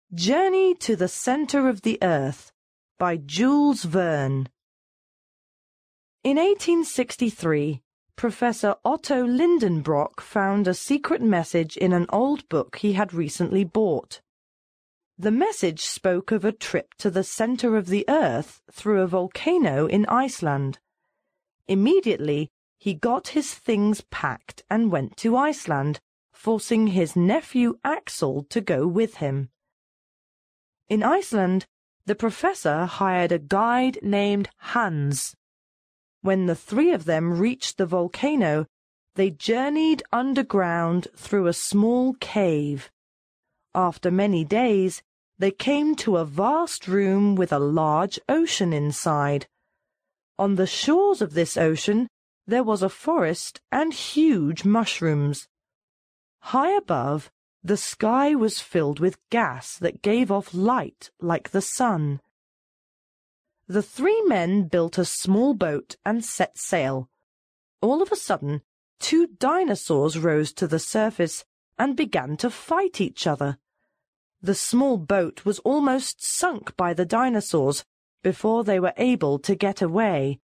Journey to the Center of the Earth by Jules Verne. In 1863, Professor Otto Lindenbrock found a secret message in an old book he had recently bought. The message spoke of a trip to the center of the Earth through a volcano in Iceland. Immediately, he got his things packed and went to Iceland, forcing his nephew Axel to go with him. In Iceland, the professor hired a guide named Hans. When the three of them reached the volcano, they journeyed underground through a small cave. After many days, they came to a vast room with a large ocean inside. On the shores of this ocean, there was a forest and huge mushrooms. High above, the sky was filled with gas that gave off light like the sun. The three men built a small boat and set sail. All of a sudden, two dinosaurs rose to the surface and began to fight each other. The small boat was almost sunk by the dinosaurs before they were able to get away.